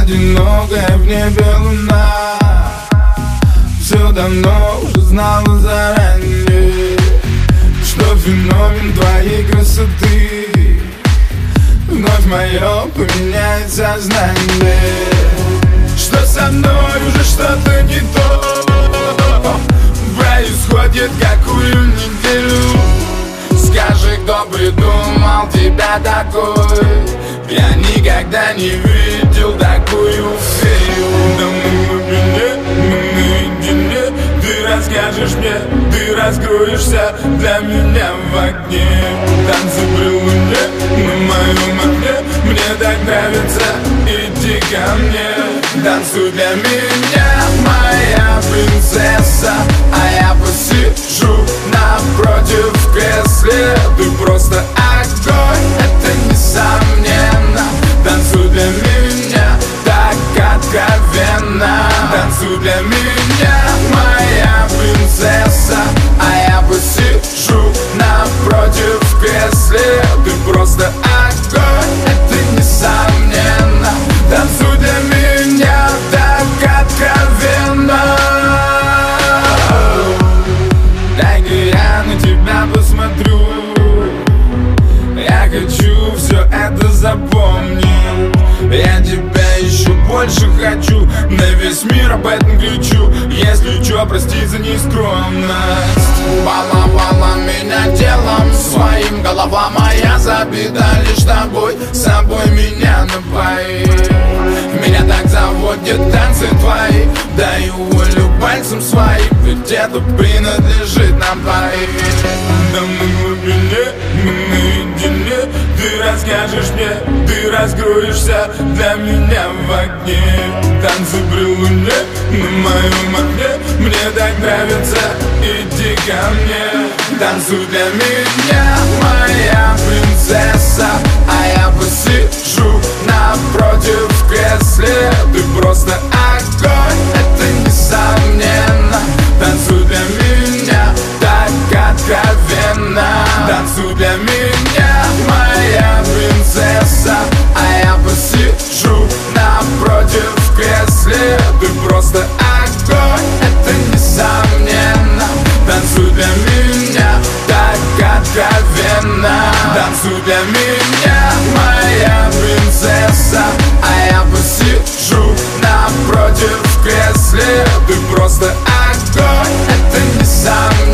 одинокая в небе луна все давно уже знала заранее, что феномен твоей красоты вновь мое поменяет сознание. Что со мной уже что-то не то происходит какую неделю. Скажи, кто придумал тебя такой? Я никогда не видел такую фею. Да мы в глубине, мы наедине. Ты расскажешь мне, ты раскроешься для меня в огне. Танцы при луне на моем окне. Мне так нравится, иди ко мне. Танцуй для меня, моя принцесса, а я посижу напротив в кресле. Ты просто огонь, это несомненно. Танцуй для меня так откровенно. Танцуй для меня, моя принцесса, а я посижу напротив в кресле. Ты просто огонь, это несомненно. Танцуй для меня так откровенно. Дай-ка я на тебя посмотрю. Я хочу все это запомнить. Я тебя еще больше хочу. На весь мир об этом кричу. Если чё, прости за нескромность. Баловала меня телом своим. Голова моя забита лишь тобой. С собой меня напои. Меня так заводят танцы твои. Даю волю пальцем своим. Ведь это принадлежит нам двоим. Да мы в глубине, мы наедине. Ты расскажешь мне, ты раскроешься для меня в огне. Танцы при луне на моем окне. Мне так нравится, иди ко мне. Танцуй для меня, моя принцесса, а я посижу напротив в кресле. Ты просто огонь, это несомненно. Танцуй для меня так откровенно. Танцуй для меня, моя принцесса, а я посижу напротив в кресле. Ты просто огонь, это несомненно. Танцуй для меня так откровенно. Танцуй для меня, моя принцесса, а я посижу напротив в кресле. Ты просто огонь, это несомненно.